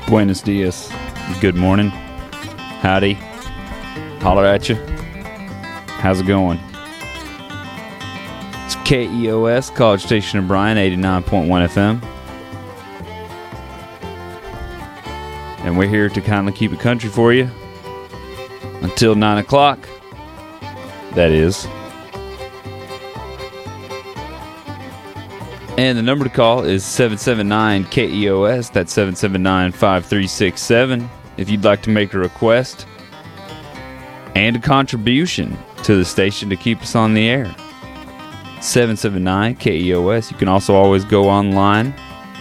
Buenos dias. Good morning. Howdy. Holler at you. How's it going? It's KEOS, College Station of Bryan, 89.1 FM. And we're here to kindly keep it country for you until 9 o'clock. That is. And the number to call is 779-KEOS. That's 779-5367. If you'd like to make a request and a contribution to the station to keep us on the air. 779-KEOS. You can also always go online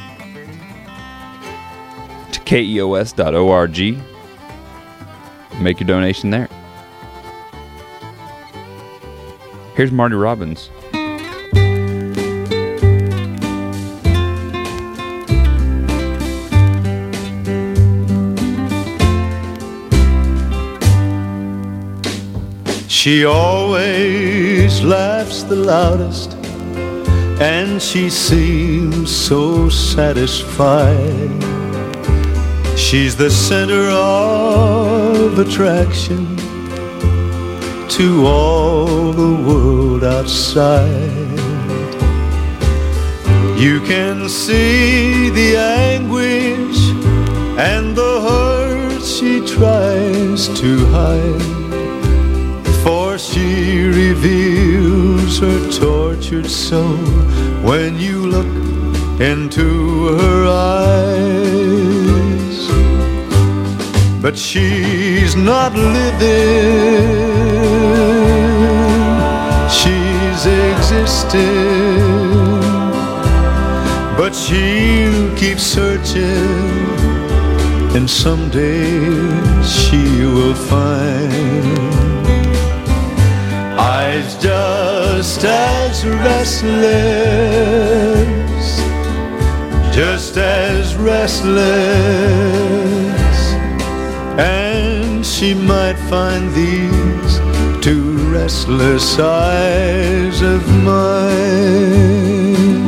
to keos.org. Make your donation there. Here's Marty Robbins. She always laughs the loudest, and she seems so satisfied. She's the center of attraction to all the world outside. You can see the anguish and the hurt she tries to hide, for she reveals her tortured soul when you look into her eyes. But she's not living, she's existing. But she'll keep searching, and someday she will find eyes just as restless, just as restless. And she might find these two restless eyes of mine.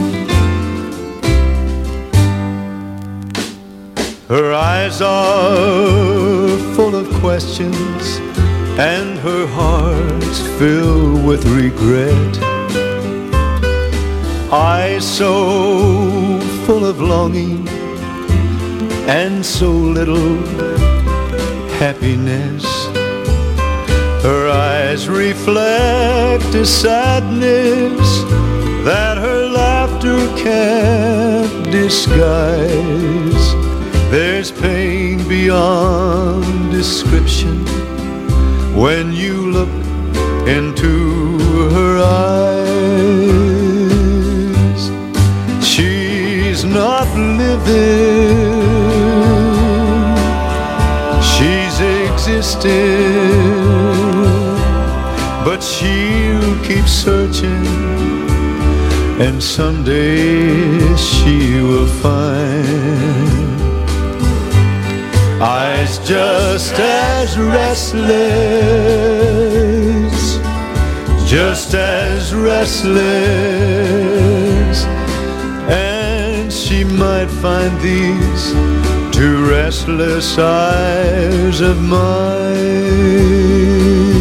Her eyes are full of questions, and her heart's filled with regret. Eyes so full of longing and so little happiness. Her eyes reflect a sadness that her laughter can't disguise. There's pain beyond description when you look into her eyes. She's not living, she's existing. But she'll keep searching, and someday she will find eyes just as restless, just as restless. And she might find these two restless eyes of mine.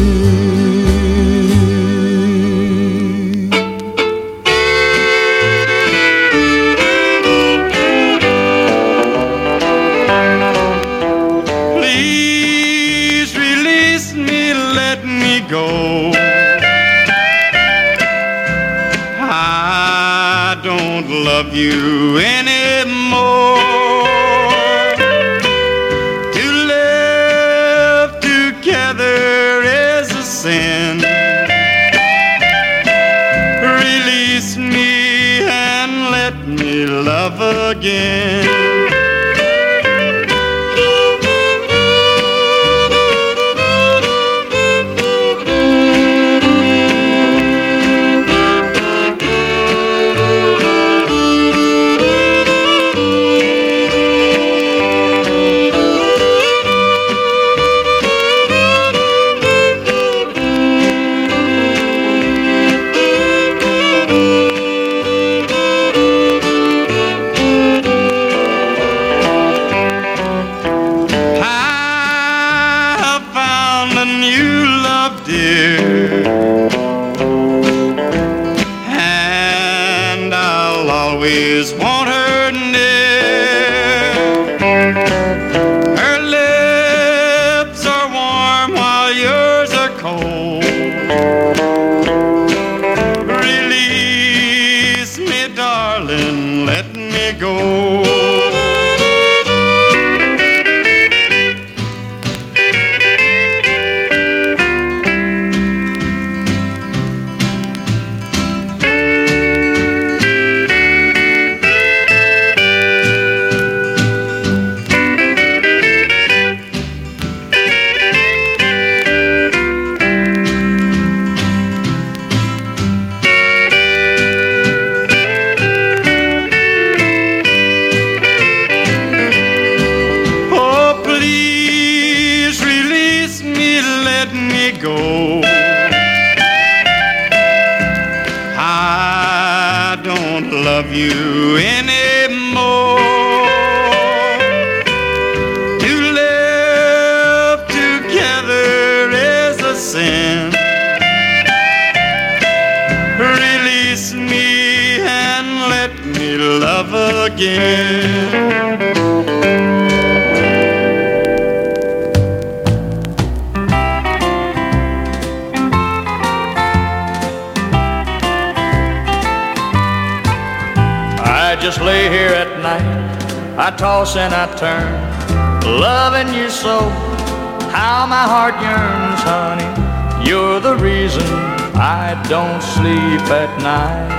Go. I don't love you anymore. To live together is a sin. Release me and let me love again. go. I don't love you anymore. To live together is a sin. Release me and let me love again. I just lay here at night, I toss and I turn, loving you so, how my heart yearns, honey. You're the reason I don't sleep at night.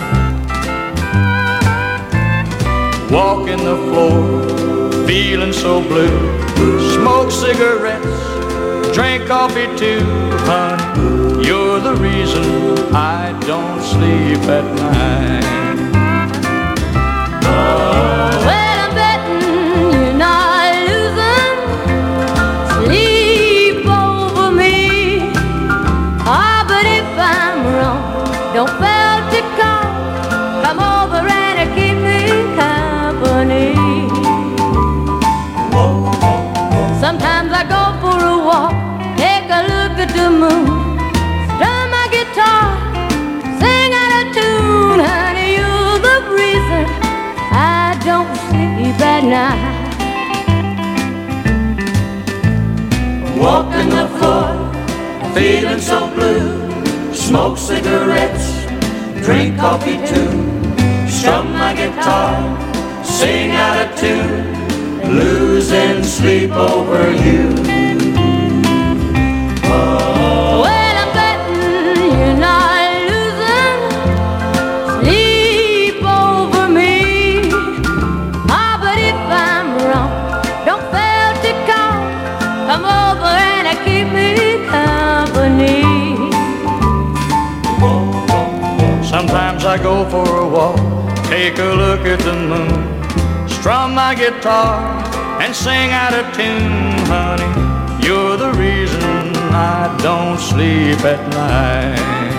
Walking the floor, feeling so blue, smoke cigarettes, drink coffee too, honey. You're the reason I don't sleep at night. Well, I'm betting you're not losing sleep over me. Ah, but if I'm wrong, don't fail to call. Come over and keep me company. Sometimes I go for a walk, take a look at the moon, strum my guitar, sing out a tune. Honey, you're the reason I don't sleep at night. Walking the floor, feeling so blue, smoke cigarettes, drink coffee too, strum my guitar, sing out a tune, losing sleep over you. Well, I'm betting you're not losing sleep over me. Ah, but if I'm wrong, don't fail to call. Come over and keep me company. Sometimes I go for a walk, take a look at the moon, strum my guitar and sing out a tune, honey. You're the reason I don't sleep at night.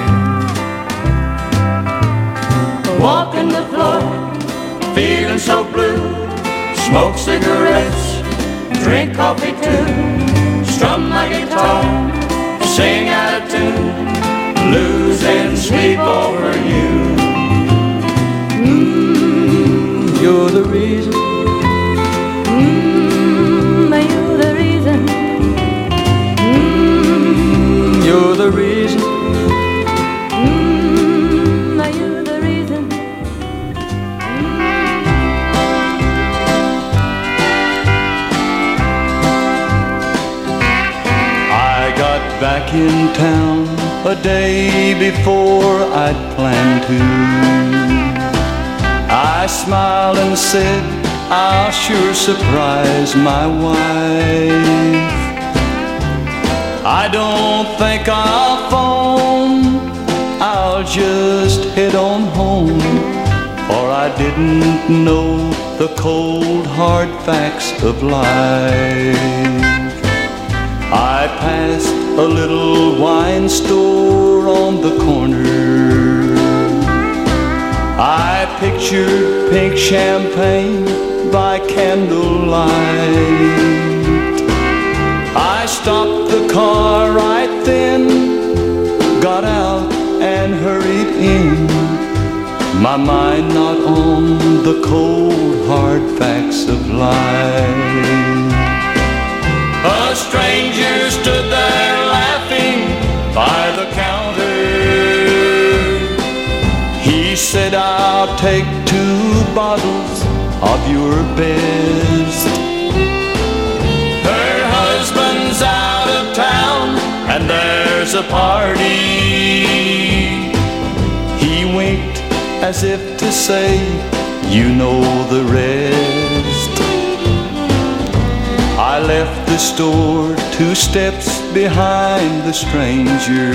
Walking the floor, feeling so blue, smoke cigarettes, drink coffee too, strum my guitar, sing out a tune, losing sleep over you. You're the reason. You're the reason. You're the reason. You're the reason. I got back in town a day before I'd planned to. I smiled and said, I'll sure surprise my wife. I don't think I'll phone, I'll just head on home, for I didn't know the cold hard facts of life. I passed a little wine store on the corner. I pictured pink champagne by candlelight. I stopped the car right then, got out and hurried in, my mind not on the cold hard facts of life. A stranger stood there laughing by the counter. He said, I'll take 2 bottles of your best. Her husband's out of town and there's a party. He winked as if to say, you know the rest. I left the store 2 steps behind the stranger.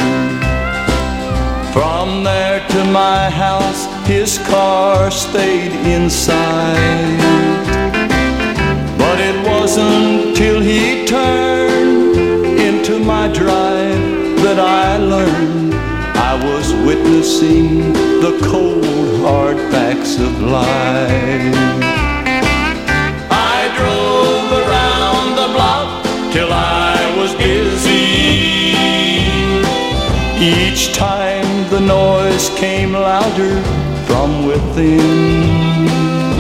From there to my house, his car stayed inside. But it wasn't till he turned into my drive that I learned, I was witnessing the cold, hard facts of life. I drove around the block till I was dizzy. Each time the noise came louder from within.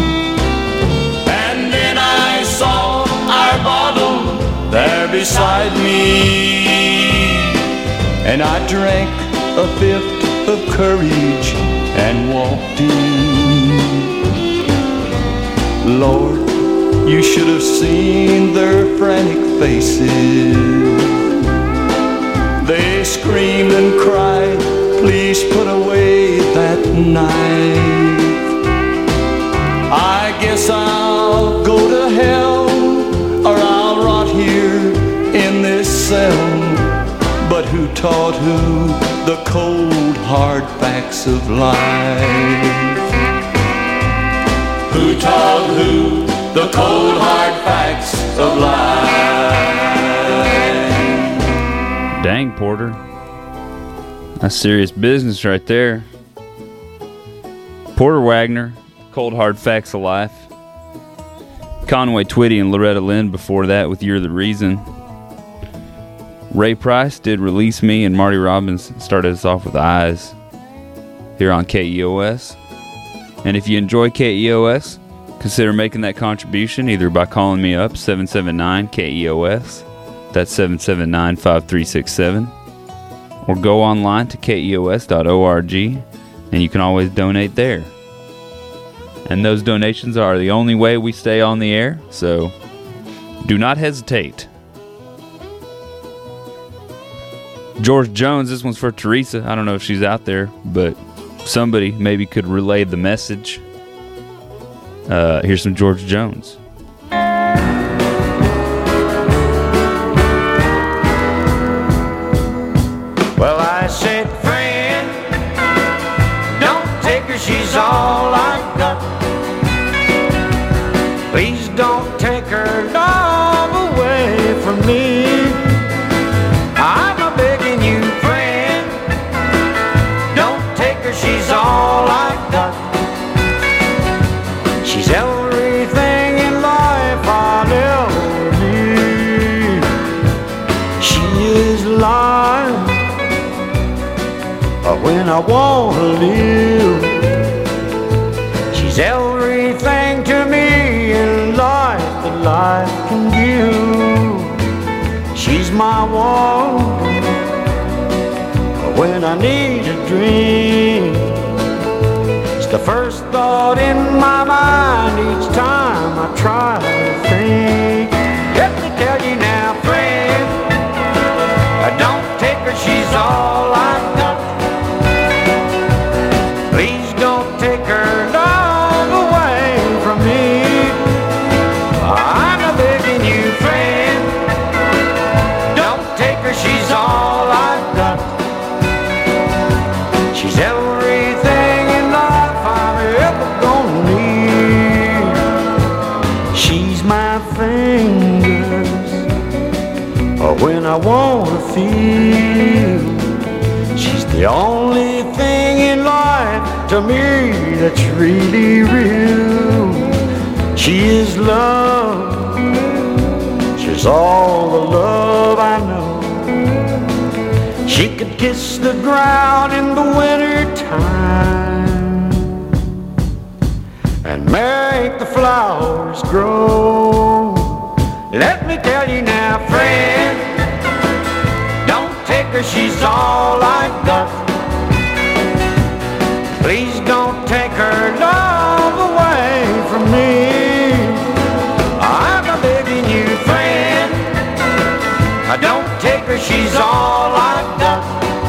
And then I saw our bottle there beside me. And I drank a fifth of courage and walked in. Lord, you should have seen their frantic faces. They screamed and cried, please put away that knife. I guess I'll go to hell, or I'll rot here in this cell. But who taught who the cold, hard facts of life? Who taught who the cold, hard facts of life? Dang, Porter. That's serious business right there. Porter Wagner, Cold Hard Facts of Life. Conway Twitty and Loretta Lynn before that with You're the Reason. Ray Price did Release Me, and Marty Robbins started us off with Eyes here on KEOS. And if you enjoy KEOS, consider making that contribution either by calling me up, 779-KEOS. That's 779-5367. Or go online to keos.org, and you can always donate there. And those donations are the only way we stay on the air, so do not hesitate. George Jones, this one's for Teresa. I don't know if she's out there, but somebody maybe could relay the message. Here's some George Jones. Well, I said, friend, don't take her, she's all I've got. Please don't take her love away from me. I'm a begging you, friend, don't take her, she's all I've got. She's everything in life I'll ever need. She is life when I want to live. She's everything to me in life that life can give. She's my one when I need a dream. It's the first thought in my mind each time I try to think. Let me tell you now, friend, don't take her, she's all I've got. Please don't take her love away from me. I'm a begging you, friend, don't take her, she's all I've got. She's everything in life I'm ever gonna need. She's my fingers when I wanna feel. She's the only thing in life to me that's really real. She is love, she's all the love I know. She could kiss the ground in the winter time and make the flowers grow. Let me tell you now, friend, don't take her, she's all I've got. Please don't take her love away from me. I'm a begging you, friend, don't take her, she's all I've got.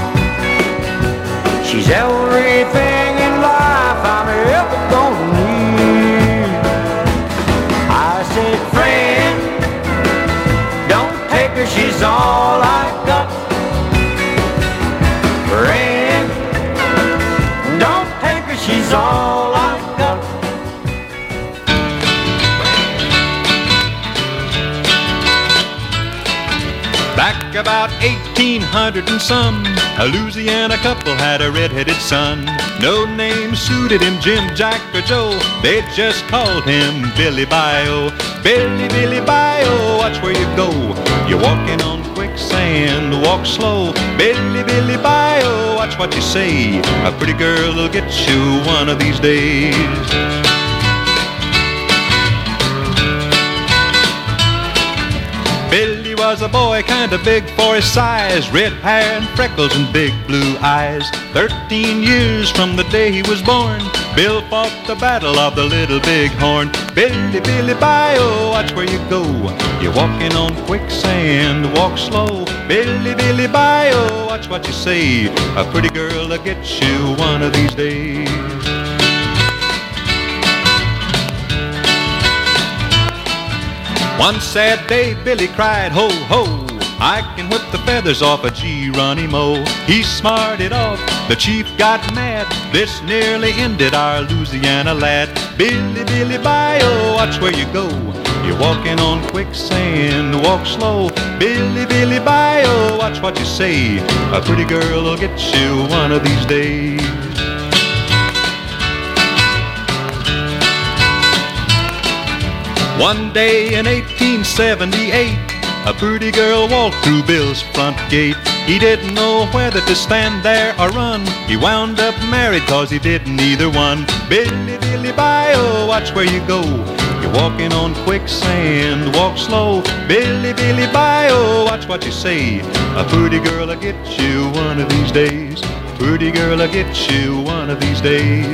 She's everything in life I'm ever gonna need. I said, friend, don't take her, she's all I've got. Friend, don't take her, she's all I've got. Back about 1800 and some, a Louisiana couple had a red-headed son. No name suited him, Jim, Jack, or Joe. They just called him Billy Bio. Billy, Billy Bio, watch where you go. You're walking on quicksand, walk slow. Billy, Billy Bio, watch what you say. A pretty girl will get you one of these days. Billy was a boy kinda big for his size, red hair and freckles and big blue eyes. 13 years from the day he was born, Bill fought the battle of the Little Big Horn. Billy, Billy Bio, watch where you go. You're walking on quicksand, walk slow. Billy, Billy Bio, watch what you say. A pretty girl will get you one of these days. One sad day Billy cried, ho, ho, I can whip the feathers off a Geronimo. He smarted off, the chief got mad. This nearly ended our Louisiana lad. Billy, Billy Bio, watch where you go. You're walking on quicksand, walk slow. Billy, Billy Bio, watch what you say. A pretty girl will get you one of these days. One day in 1878, a pretty girl walked through Bill's front gate. He didn't know whether to stand there or run. He wound up married cause he didn't either one. Billy, Billy Bio, watch where you go. You're walking on quicksand, walk slow. Billy, Billy Bio, watch what you say. A pretty girl will get you one of these days. Pretty girl will get you one of these days.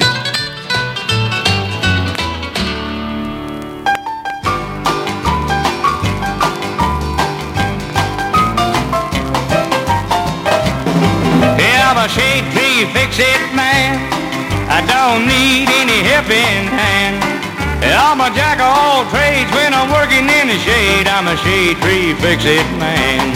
I'm a shade tree fix-it man. I don't need any helping hand. I'm a jack of all trades when I'm working in the shade. I'm a shade tree fix-it man.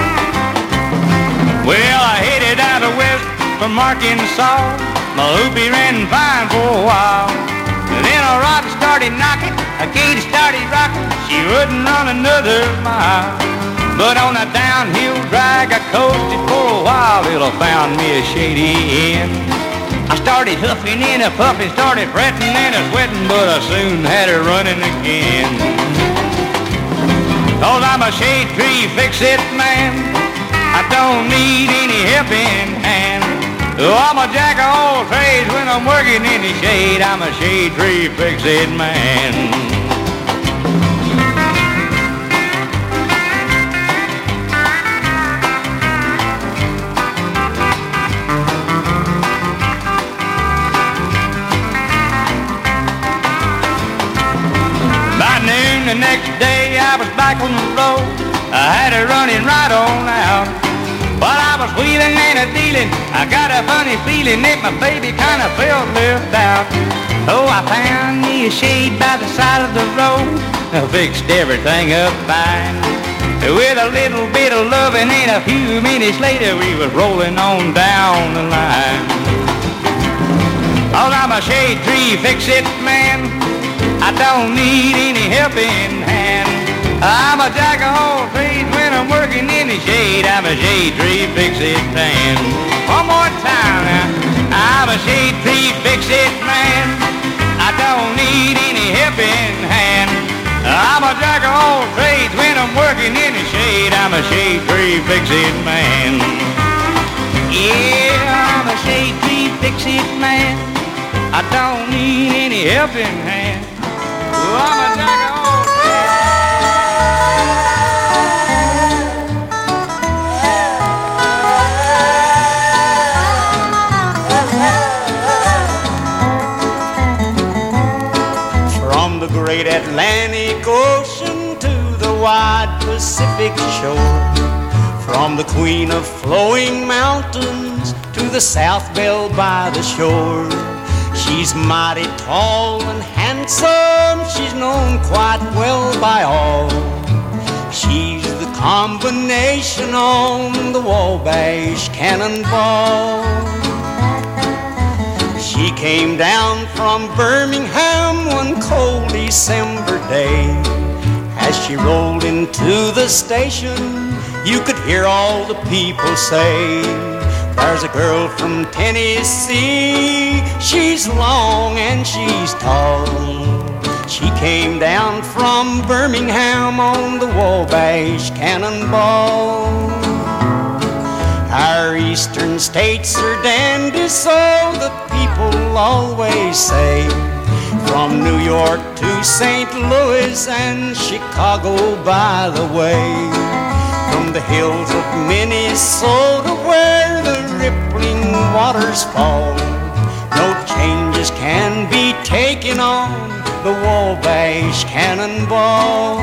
Well, I headed out of west from Arkansas. My hoopy ran fine for a while. And then a rock started knocking, a gate started rocking. She wouldn't run another mile. But on a downhill drag I coasted for a while till I found me a shady inn. I started huffing and a puffing, started fretting and a sweating, but I soon had her running again. Cause I'm a shade tree fix-it man. I don't need any helping hand. Oh, I'm a jack of all trades when I'm working in the shade. I'm a shade tree fix-it man. The next day I was back on the road. I had her running right on out. While I was wheeling and a-dealing, I got a funny feeling that my baby kind of felt left out. Oh, I found me a shade by the side of the road. I fixed everything up fine. With a little bit of loving and a few minutes later we was rolling on down the line. Oh, I'm a shade tree fix-it man. I don't need any helping hand. I'm a jack of all trades when I'm working in the shade. I'm a shade tree fix-it man. One more time now. I'm a shade tree fix-it man. I don't need any helping hand. I'm a jack of all trades when I'm working in the shade. I'm a shade tree fix-it man. Yeah, I'm a shade tree fix-it man. I don't need any helping hand. I'm a jack of all trades. From the great Atlantic Ocean to the wide Pacific shore, from the queen of flowing mountains to the South Belle by the shore. She's mighty tall and handsome, she's known quite well by all. She's the combination on the Wabash Cannonball. She came down from Birmingham one cold December day, As she rolled into the station, you could hear all the people say, there's a girl from Tennessee, she's long and she's tall. She came down from Birmingham on the Wabash Cannonball. Our eastern states are dandy, so the people always say, from New York to St. Louis and Chicago by the way. From the hills of Minnesota where the rippling waters fall, no changes can be taken on the Wabash Cannonball.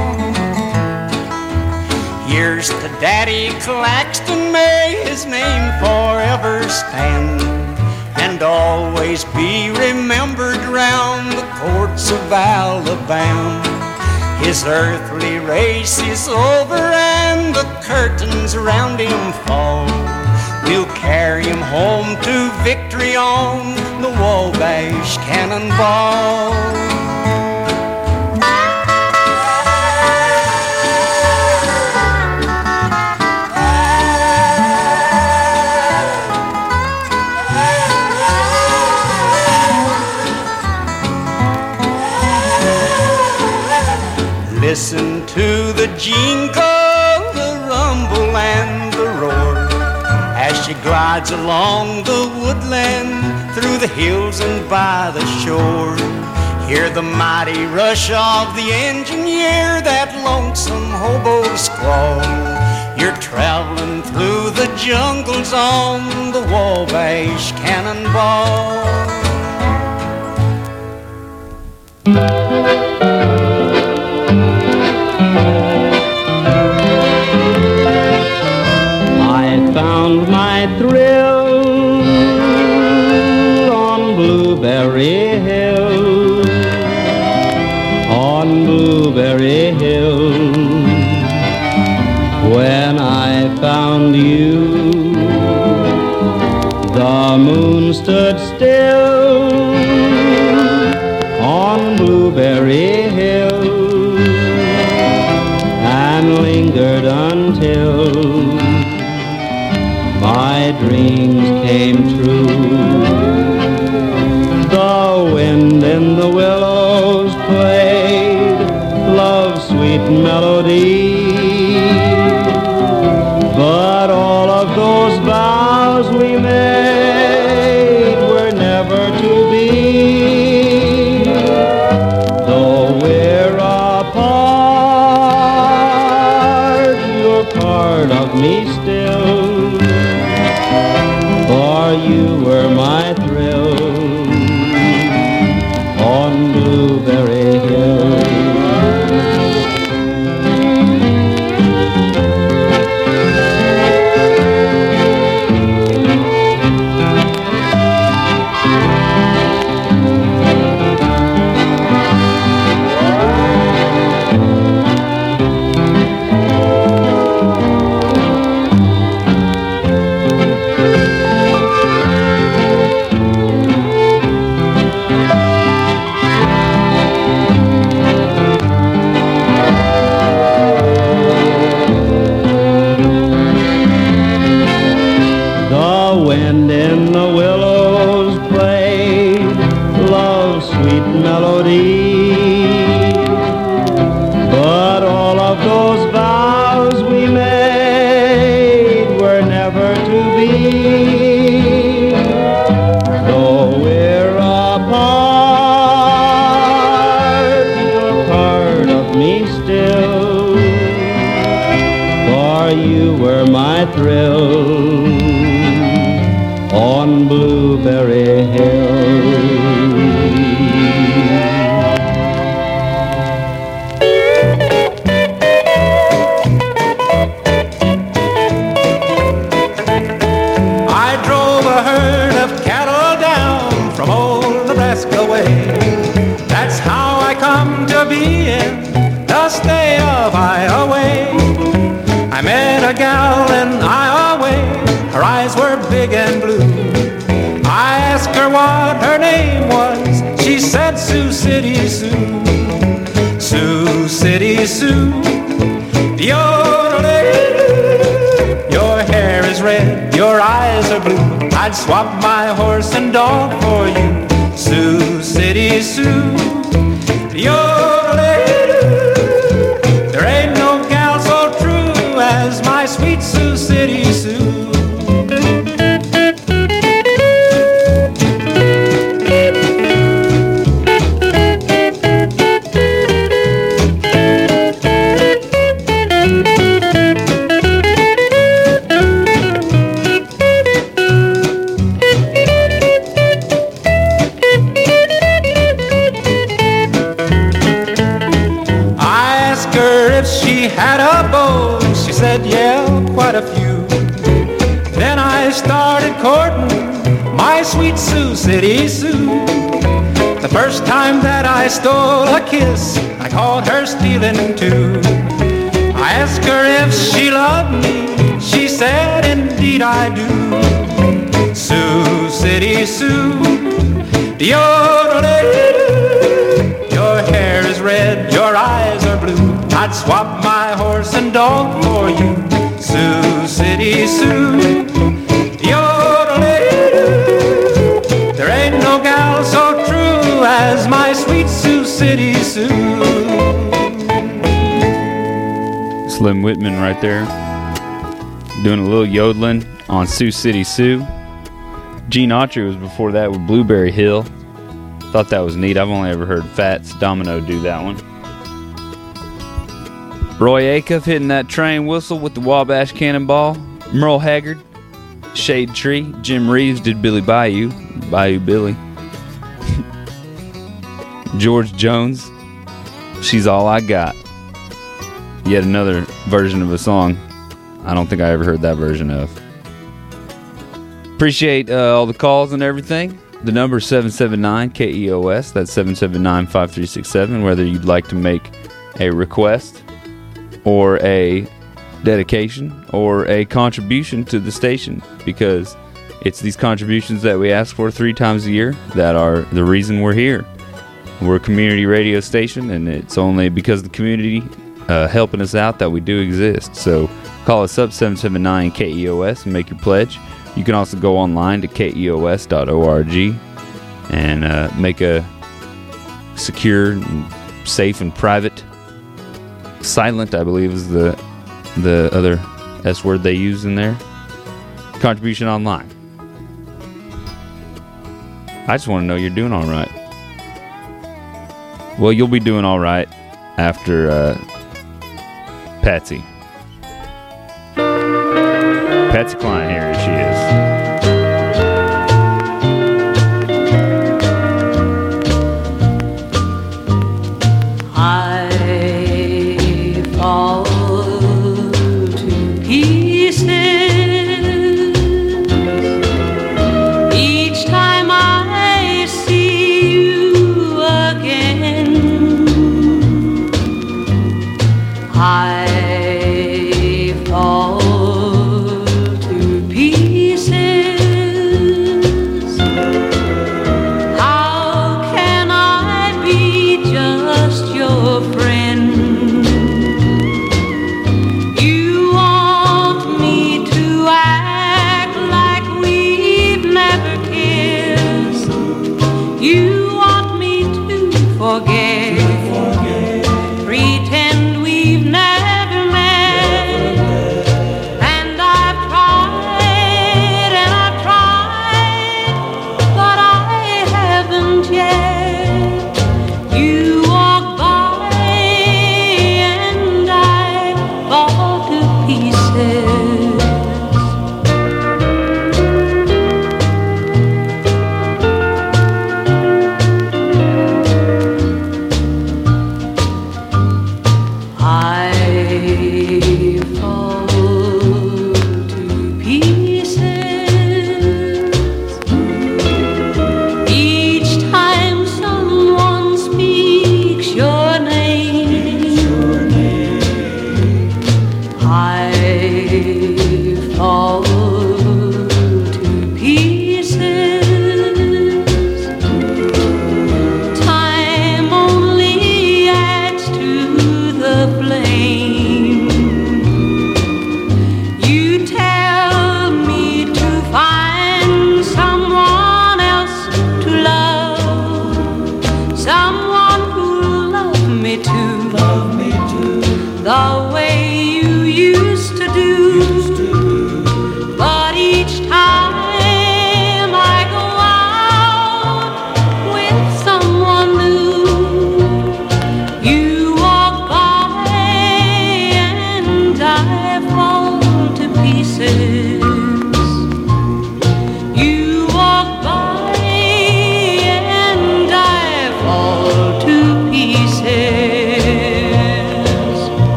Here's to Daddy Claxton, may his name forever stand, and always be remembered round the courts of Alabama. His earthly race is over and the curtains around him fall. We'll carry him home to victory on the Wabash Cannonball. Listen to the jingle, the rumble and the roar, as she glides along the woodland, through the hills and by the shore. Hear the mighty rush of the engineer, that lonesome hobo squall. You're traveling through the jungles on the Wabash Cannonball. Found my thrill on Blueberry Hill, on Blueberry Hill. When I found you, the moon stood still on Blueberry Hill and lingered until my dreams came true. The wind in the willows played love's sweet melody, but all of those vows we made were never to be. Though we're apart, you're part of me still, for you were my thrill on Blueberry Hill. Thrill on Blueberry Hill. I drove a herd of cattle down from old Nebraska way. That's how I come to be in the state of Iowa. I met a gal in Iowa, her eyes were big and blue. I asked her what her name was, she said Sioux City Sue. Sioux City Sue. Your hair is red, your eyes are blue. I'd swap my horse and dog for you, Sioux City Sue. There ain't no gal so true as my sweet Sioux City Sue. Had a beau, she said, yeah, quite a few. Then I started courting my sweet Sioux City Sue. The first time that I stole a kiss, I caught her stealing too. I asked her if she loved me, she said, indeed I do. Sioux City Sue, your hair is red, your eyes are blue. I'd swap my horse and dog for you, Sioux City Sue. There ain't no gal so true as my sweet Sioux City Sue. Slim Whitman right there, doing a little yodeling on Sioux City Sue. Gene Autry was before that with Blueberry Hill. Thought that was neat. I've only ever heard Fats Domino do that one. Roy Acuff hitting that train whistle with the Wabash Cannonball. Merle Haggard, Shade Tree. Jim Reeves did Billy Bayou, Bayou Billy. George Jones, She's All I Got. Yet another version of a song I don't think I ever heard that version of. Appreciate all the calls and everything. The number is 779-KEOS. That's 779-5367. Whether you'd like to make a request or a dedication or a contribution to the station, because it's these contributions that we ask for 3 times a year that are the reason we're here. We're a community radio station, and it's only because of the community helping us out that we do exist. So call us up, 779-KEOS, and make your pledge. You can also go online to keos.org and make a secure, and safe, and private. Silent, I believe, is the other S word they use in there. Contribution online. I just want to know you're doing all right. Well, you'll be doing all right after Patsy. Patsy Cline, here she is.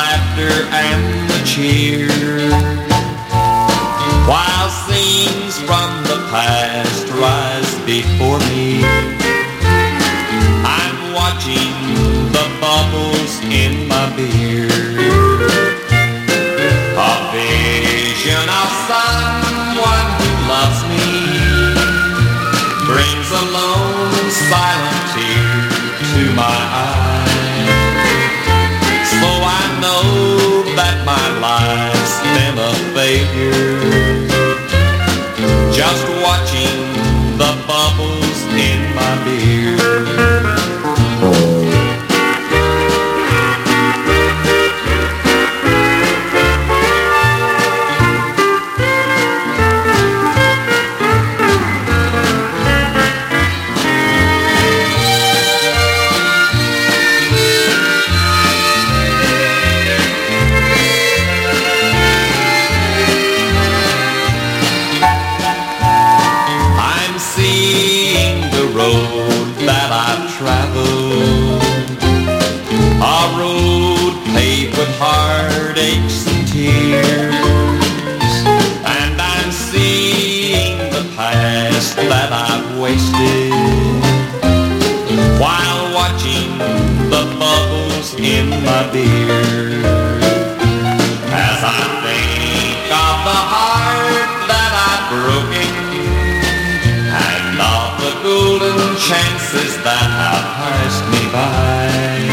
laughter and the cheer, while scenes from the past rise before me. I'm watching the bubbles in my beer, a vision of someone who loves me brings a lone silent tear to my eye. So I know that my life's been a failure, just watching the bubbles in my beer. Heartaches and tears, and I'm seeing the past that I've wasted, while watching the bubbles in my beer. As I think of the heart that I've broken, and of the golden chances that have passed me by,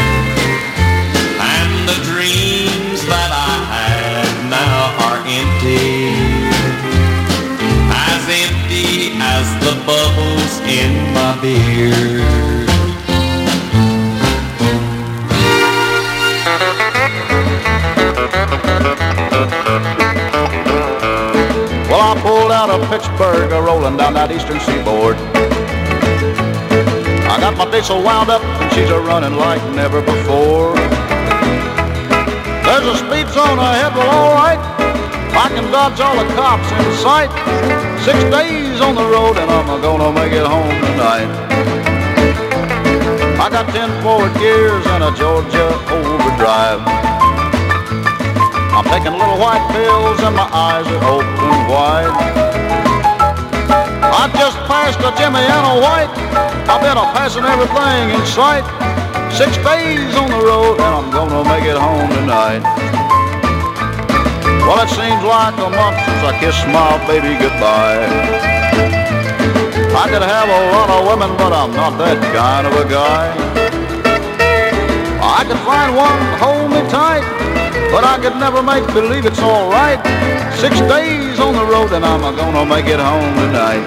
the dreams that I had now are empty as the bubbles in my beer. Well, I pulled out of Pittsburgh, rolling down that eastern seaboard. I got my diesel wound up, and she's a-running like never before. There's a speed zone ahead, well, all right. I can dodge all the cops in sight. 6 days on the road, and I'm gonna make it home tonight. I got 10 forward gears and a Georgia overdrive. I'm taking little white pills, and my eyes are open wide. I just passed a Jimmy and a White. I've been a-passing everything in sight. 6 days on the road, and I'm gonna make it home tonight. Well, it seems like a month since I kissed my baby goodbye. I could have a lot of women, but I'm not that kind of a guy. I could find one to hold me tight, but I could never make believe it's all right. 6 days on the road, and I'm gonna make it home tonight.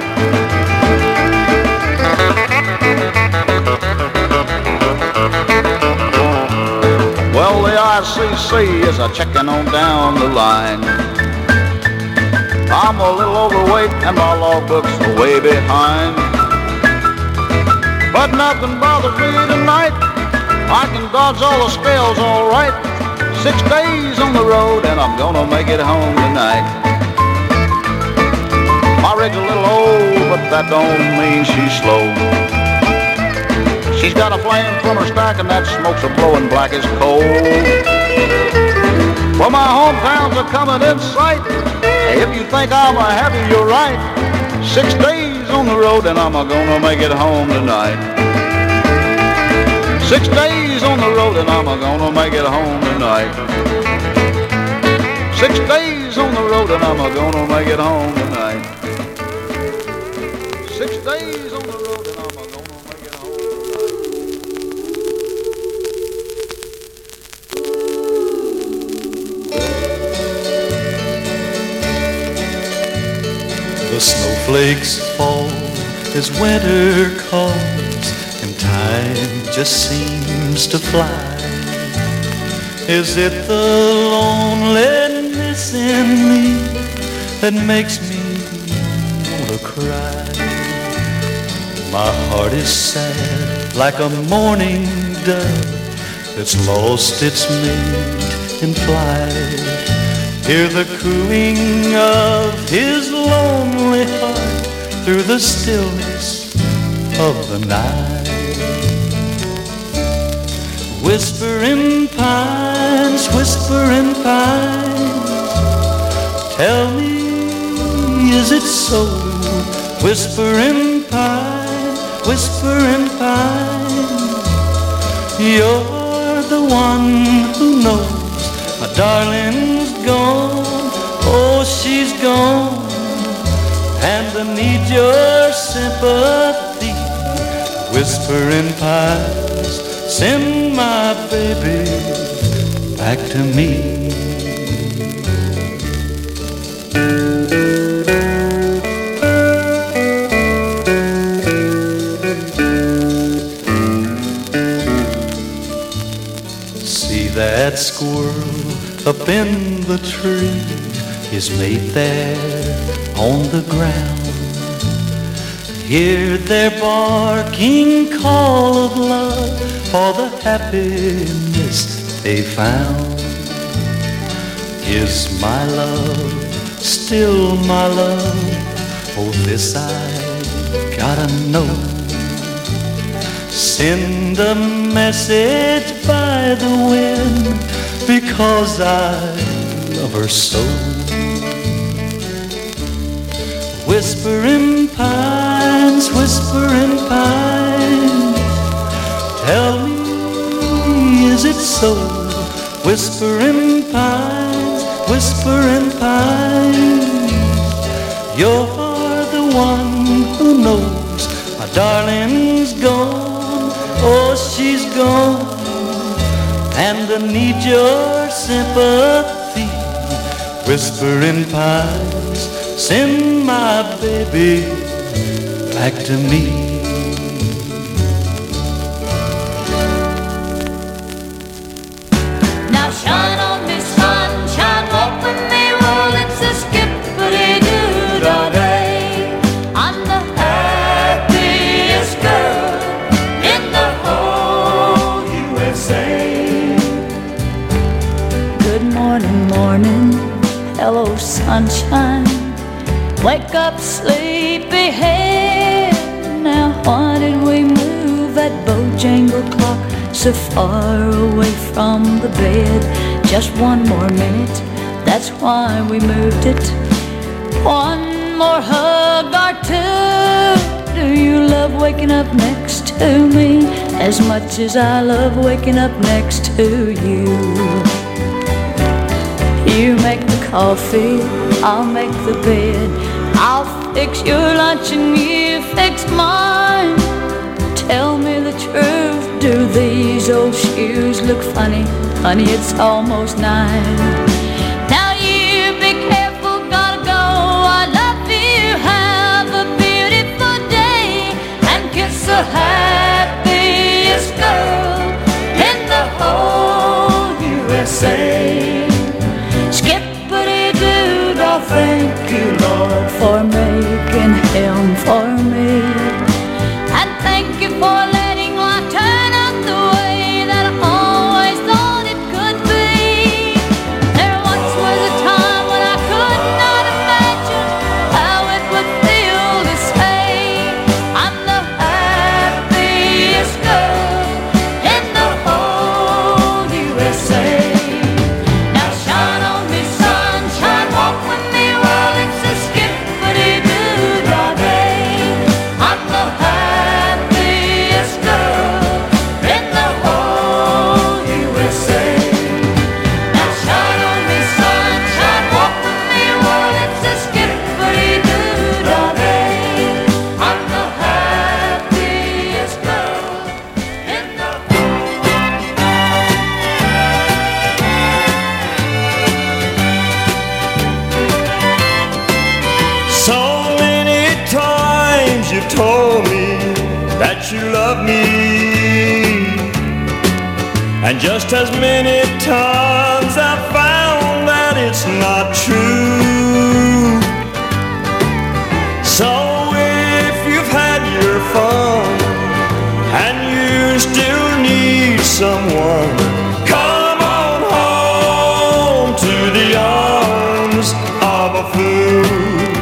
Well, the ICC is a-checking on down the line. I'm a little overweight and my logbook's way behind. But nothing bothers me tonight. I can dodge all the scales all right. 6 days on the road, and I'm gonna make it home tonight. My rig's a little old, but that don't mean she's slow. She's got a flame from her stack, and that smoke's a-blowing black as coal. Well, my hometowns are coming in sight. Hey, if you think I'm a-happy, you're right. 6 days on the road, and I'm gonna make it home tonight. 6 days on the road, and I'm gonna make it home tonight. 6 days on the road, and I'm gonna make it home tonight. 6 days on the road, and I'm gonna make it home tonight. The snowflakes fall as winter comes, and time just seems to fly. Is it the loneliness in me that makes me wanna cry? My heart is sad like a mourning dove that's lost its mate in flight. Hear the cooing of his lonely heart through the stillness of the night. Whispering pines, whispering pines, tell me, is it so? Whispering pines, whispering pines, you're the one who knows my darling's gone, oh she's gone, and I need your sympathy. Whispering pines, send my baby back to me. See that squirrel up in the tree, his mate there on the ground. Hear their barking call of love for the happiness they found. Is my love still my love? Oh, this I gotta know. Send a message by the wind, because I love her so. Whispering pines, whispering pines, tell me, is it so? Whispering pines, whispering pines, you're the one who knows my darling's gone, oh she's gone, and I need your sympathy. Whispering pines, send my baby back to me. Now shine on me, sunshine, walk with me, well it's a skippity-doo-dah day. I'm the happiest girl in the whole USA. Good morning, morning, hello sunshine. Wake up, sleepyhead. Now why did we move that Bojangle clock so far away from the bed? Just one more minute, that's why we moved it. One more hug or two. Do you love waking up next to me as much as I love waking up next to you? You make the coffee, I'll make the bed. I'll fix your lunch and you fix mine. Tell me the truth, do these old shoes look funny? Honey, it's almost 9. Now you be careful, gotta go. I love you, have a beautiful day, and kiss the happiest girl in the whole USA. Skippity-doo-dah, thank you, Lord, for making him for me. And thank you for letting life turn out the way that I always thought it could be. There once was a time when I could not imagine how it would feel to say I'm the happiest girl in the whole USA. Now shine on me, sunshine, walk with me, well it's a skippity-doo-dah day. I'm the happiest girl in the whole USA. Now shine on me, sunshine, walk with me, well it's a skippity-doo-dah day. I'm the happiest girl in the So many times you've told me that you love me, and just as many times I've found that it's not true. So if you've had your fun and you still need someone, come on home to the arms of a fool.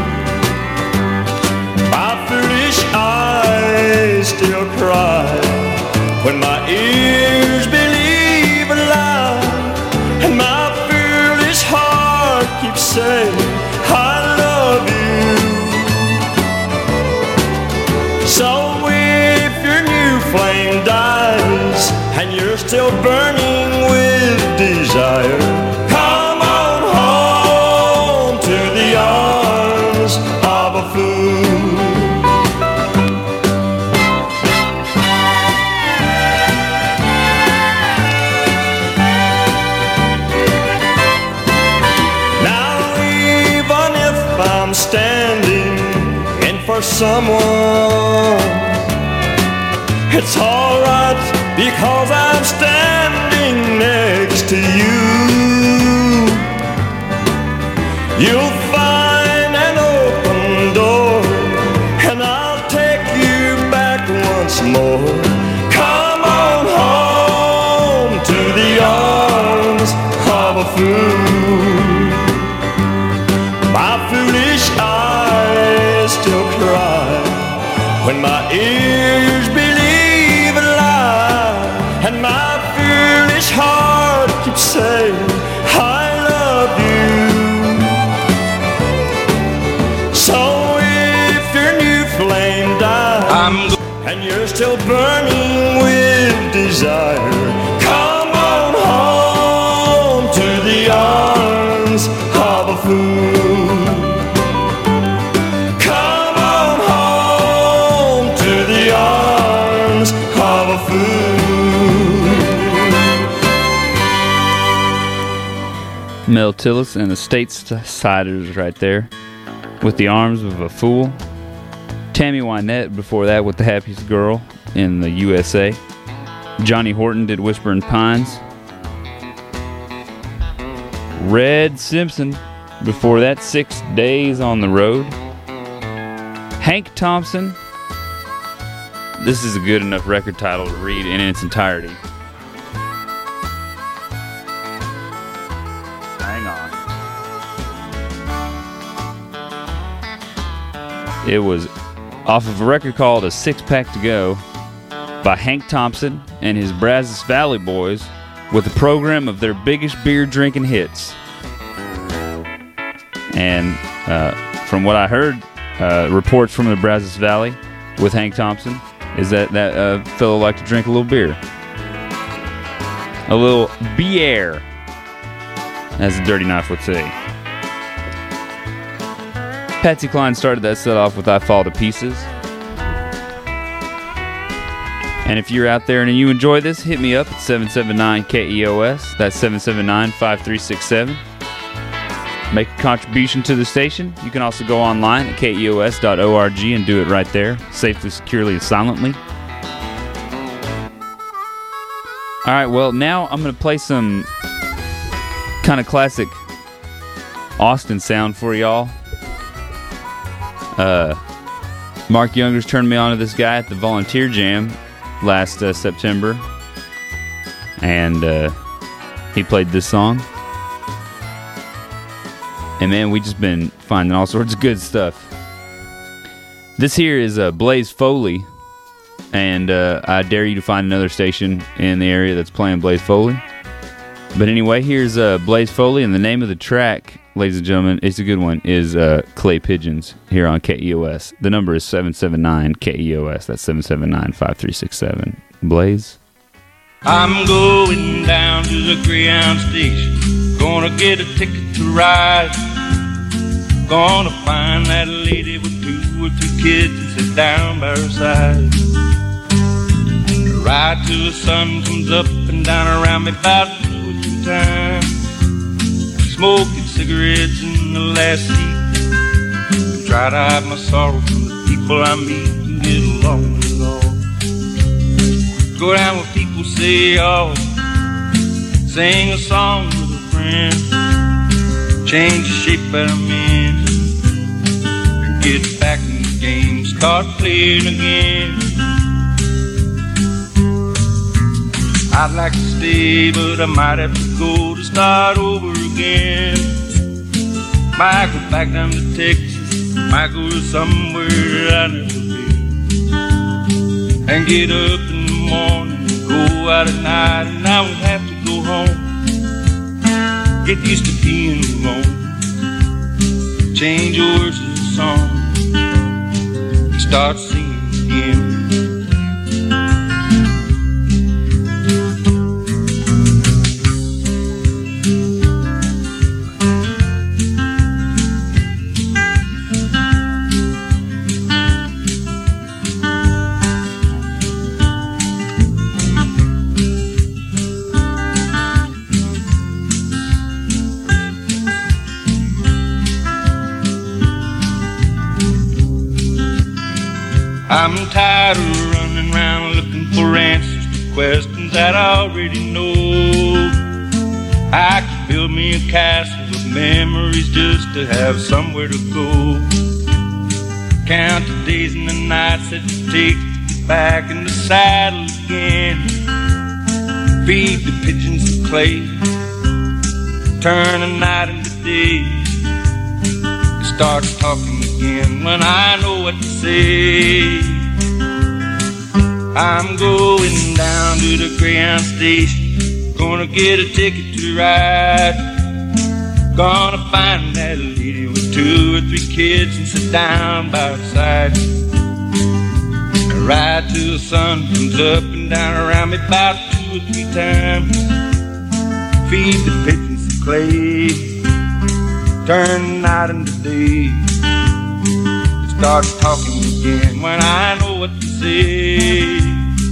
My foolish eyes still cry when my ears believe still burning with desire. Come on home to the arms of a fool. Now even if I'm standing in for someone, it's alright because I'm standing next to you. You'll find an open door and I'll take you back once more. Come on home to the arms of a fool. My foolish eyes still cry when my ears believe a lie, and my foolish heart keeps saying I love you. So if your new flame dies and you're still burning with desire, come on home to the arms of a fool. Come on home to the arms of a fool. Mel Tillis and the Stateside right there with the arms of a fool. Tammy Wynette before that with the happiest girl in the USA. Johnny Horton did Whispering Pines. Red Simpson before that 6 Days on the Road. Hank Thompson. This is a good enough record title to read in its entirety. Hang on. It was off of a record called A Six Pack to Go by Hank Thompson and his Brazos Valley Boys with a program of their biggest beer drinking hits. And from what I heard, reports from the Brazos Valley with Hank Thompson is that fellow liked to drink a little beer. A little beer, as the Dirty Knife would say. Patsy Cline started that set off with I Fall to Pieces. And if you're out there and you enjoy this, hit me up at 779-KEOS. That's 779-5367. Make a contribution to the station. You can also go online at keos.org and do it right there, safely, securely, and silently. All right, well, now I'm going to play some kind of classic Austin sound for y'all. Mark Youngers turned me on to this guy at the Volunteer Jam last September, and he played this song. And man, we just been finding all sorts of good stuff. This here is Blaze Foley, and I dare you to find another station in the area that's playing Blaze Foley. But anyway, here's Blaze Foley, and the name of the track, ladies and gentlemen, it's a good one, is Clay Pigeons here on KEOS. The number is 779-KEOS. That's 779-5367. Blaze? I'm going down to the Greyhound station, gonna get a ticket to ride. Gonna find that lady with 2 or 3 kids and sit down by her side. Ride till the sun comes up and down around me about 2 or 3 times. Smoking cigarettes in the last seat. Try to hide my sorrow from the people I meet and get along with it all. Go down where people say, oh, sing a song with a friend. Change the shape that I'm in. And get back in the game, start playing again. I'd like to stay, but I might have to go to start over again. Might go back down to Texas, might go to somewhere that I never been. And get up in the morning, go out at night, and I won't have to go home. Get used to being alone. Change your words to the song. Start singing again. I'm tired of running around looking for answers to questions that I already know. I could build me a castle of memories just to have somewhere to go. Count the days and the nights that it takes to get back in the saddle again. Feed the pigeons of clay, turn the night into day. Start talking again when I know what to say. I'm going down to the Greyhound station, gonna get a ticket to ride. Gonna find that lady with 2 or 3 kids and sit down by her side. Ride till the sun comes up and down around me about 2 or 3 times. Feed the pigeons of clay, turn the night into day. Start talking again when I know what to say.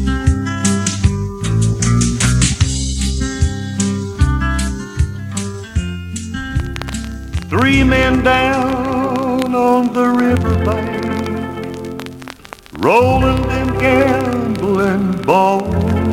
3 men down on the riverbank, rolling them gambling balls.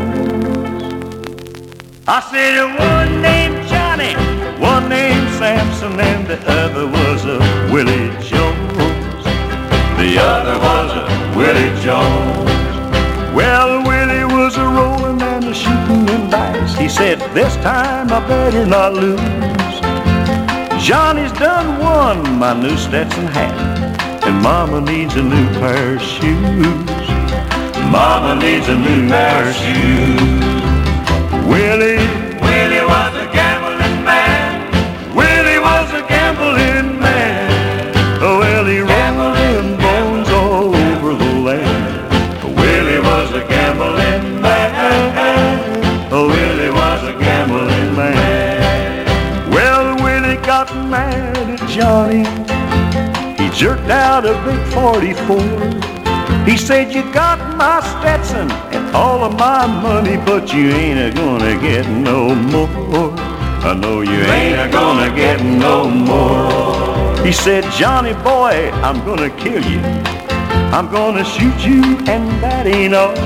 I said one named Johnny, one named Samson, and the other was a Willie Jones. The other was a Willie Jones. Well, Willie was a rolling and a shooting them dice. He said, this time I better not lose. Johnny's done won my new Stetson hat, and Mama needs a new pair of shoes. Mama needs a new pair of shoes. Willie was a gambling man. Willie was a gambling man. Oh, Willie rolled them bones all over the land. Willie was a gambling man. Oh, Willie was a gambling man. Well, Willie got mad at Johnny. He jerked out a big 44. He said, you got my Stetson and all of my money, but you ain't gonna get no more. I know you ain't gonna get no more. He said, Johnny boy, I'm gonna kill you. I'm gonna shoot you, and that ain't all.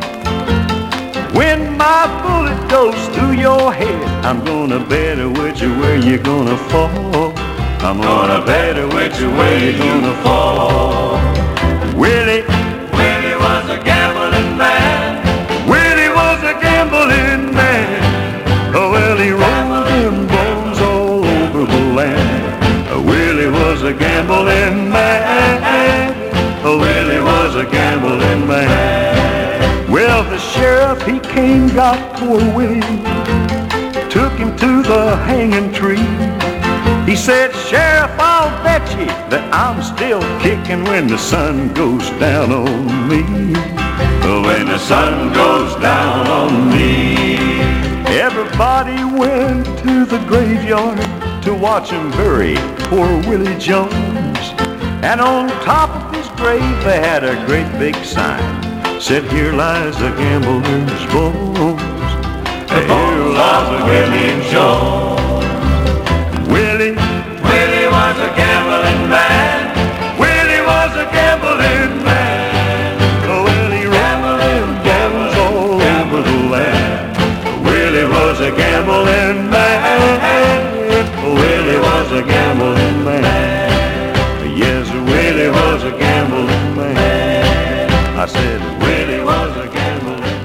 When my bullet goes through your head, I'm gonna bet with you where you're gonna fall. I'm gonna bet with you where you're gonna fall. Willie was a gambling man. Willie was a gambling man. Oh, well, he rolled them bones all over the land. Willie was a gambling man. Oh, Willie was a gambling man. Well, the sheriff, he came, got poor Willie, took him to the hanging tree. He said, Sheriff, I'll bet you that I'm still kicking when the sun goes down on me. When the sun goes down on me. Everybody went to the graveyard to watch him bury poor Willie Jones. And on top of his grave they had a great big sign, said, here lies a gambler's bones. Here lies a Willie Jones. Willie was a gambling man. Willie was a gambling man. Oh, Willie rolled them bones all over the land. Willie was a gambling man. Oh, Willie was a gambling man. Yes, Willie was a gambling man. I said Willie was a gambling man.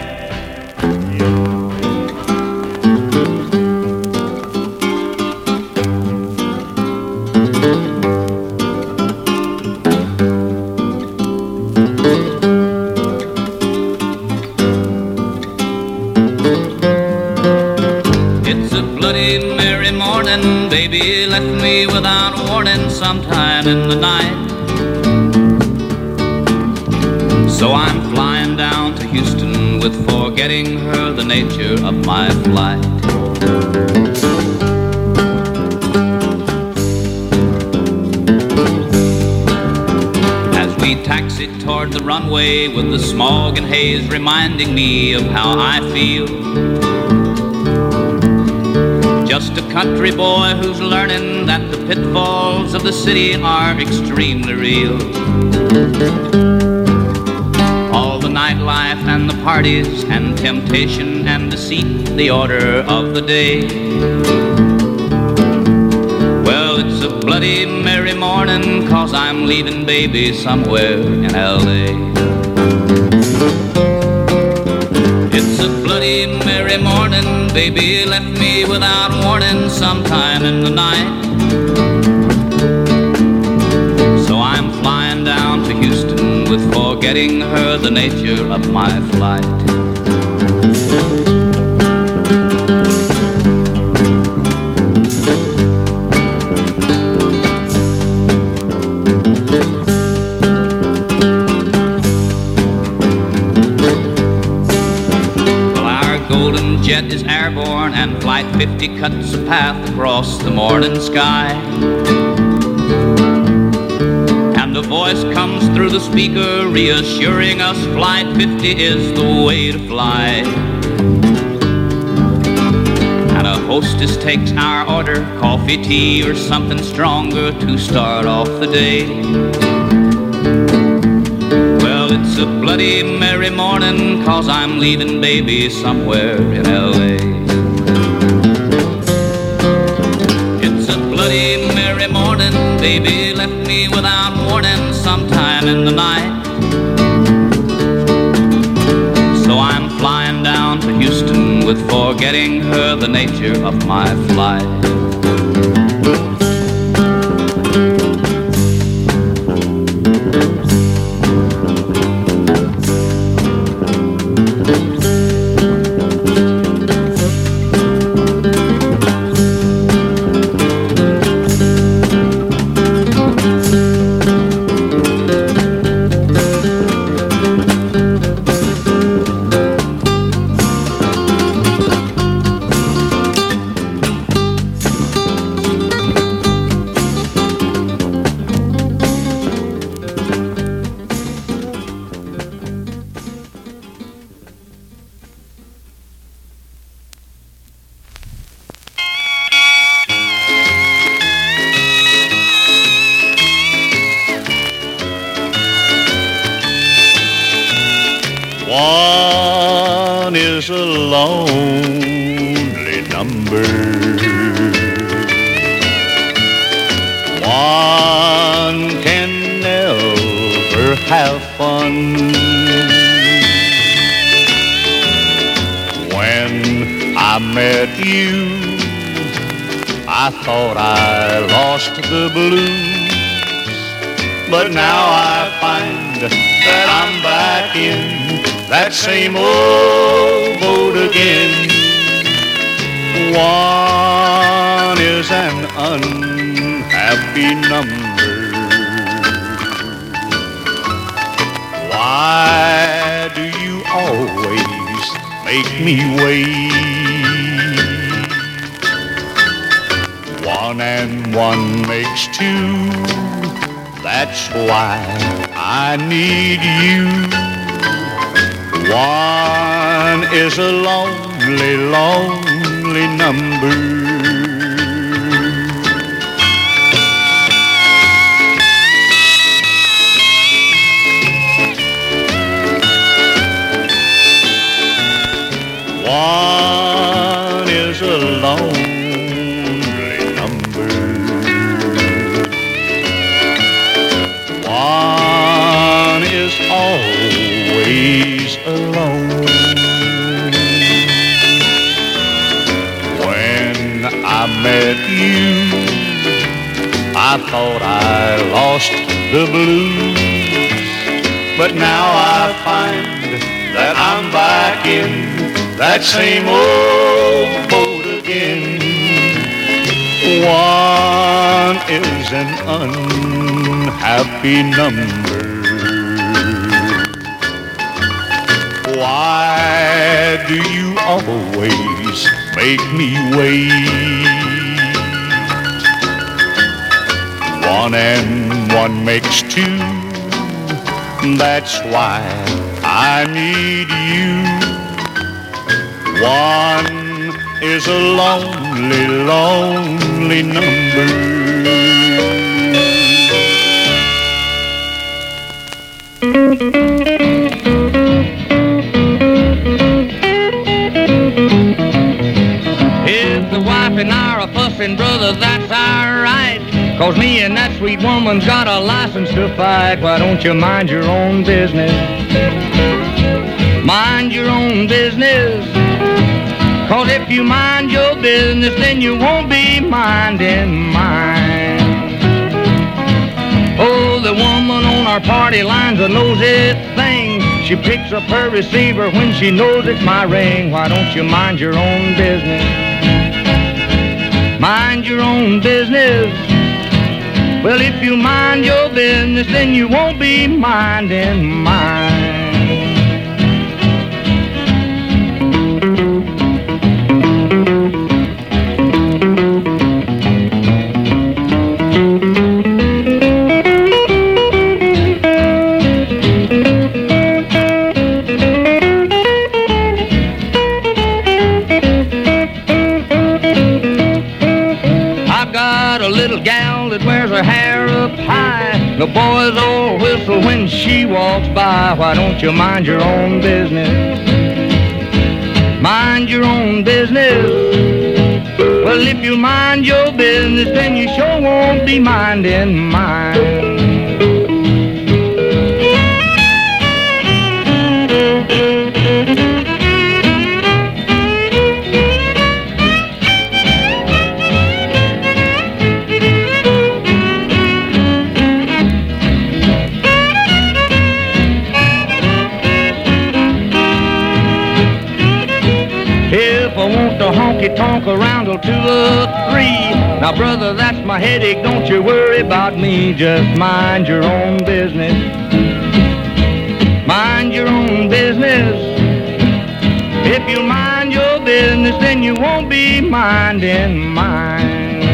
Baby left me without warning sometime in the night. So I'm flying down to Houston with forgetting her the nature of my flight. As we taxied toward the runway with the smog and haze reminding me of how I feel, just a country boy who's learning that the pitfalls of the city are extremely real. nightlife and the parties and temptation and deceit, the order of the day. Well, it's a bloody merry morning, 'cause I'm leaving baby somewhere in L.A. It's a bloody merry morning, baby left me without warning sometime in the night. So I'm flying down to Houston with forgetting her the nature of my flight. Jet is airborne and Flight 50 cuts a path across the morning sky. And a voice comes through the speaker reassuring us Flight 50 is the way to fly. And a hostess takes our order, coffee, tea, or something stronger to start off the day. It's a bloody merry morning, 'cause I'm leaving baby somewhere in L.A. It's a bloody merry morning, baby left me without warning sometime in the night. So I'm flying down to Houston with forgetting her the nature of my flight. One is a lonely number. One can never have fun. When I met you, I thought I lost the blues, but now I find that I'm back in that same old boat again. One is an unhappy number. Why do you always make me wait? One and one makes two. That's why I need you. One is a lonely, lonely number. One is a lonely number. One is always alone. When I met you, I thought I lost the blues, but now I find that I'm back in that same old boat again. One is an unhappy number. Why do you always make me wait? One and one makes two. That's why I need you. One is a lonely, lonely number. brother, that's alright. 'Cause me and that sweet woman's got a license to fight. Why don't you mind your own business? Mind your own business. 'Cause if you mind your business, then you won't be minding mine. Oh, the woman on our party line's a nosy thing. She picks up her receiver when she knows it's my ring. Why don't you mind your own business? Mind your own business. Well, if you mind your business, then you won't be minding mine. The boys all whistle when she walks by. Why don't you mind your own business? Mind your own business. Well, if you mind your business, then you sure won't be minding mine. Honky-tonk around till 2 or 3. Now, brother, that's my headache. Don't you worry about me. Just mind your own business. Mind your own business. If you mind your business, then you won't be minding mine.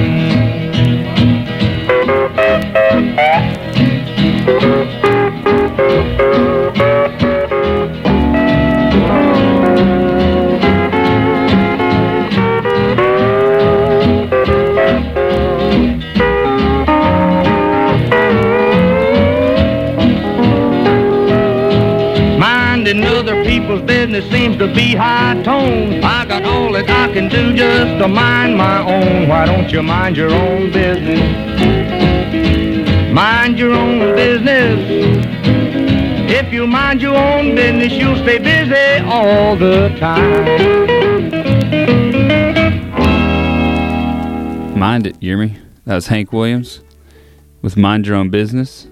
Other people's business seems to be high tone. I got all that I can do just to mind my own. Why don't you mind your own business? Mind your own business. If you mind your own business, you'll stay busy all the time. Mind it, you hear me? That was Hank Williams with Mind Your Own Business.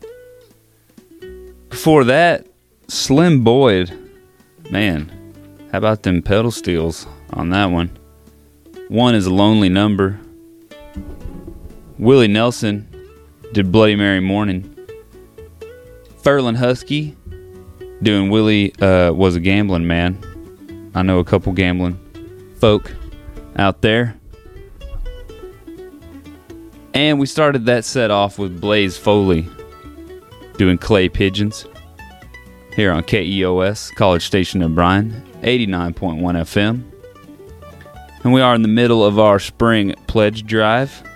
Before that, Slim Boyd. Man, how about them pedal steels on that one? One is a lonely number. Willie Nelson did Bloody Mary Morning. Ferlin Husky doing Willie Was a Gambling Man. I know a couple gambling folk out there. And we started that set off with Blaze Foley doing Clay Pigeons here on KEOS, College Station of Bryan, 89.1 FM. And we are in the middle of our spring pledge drive.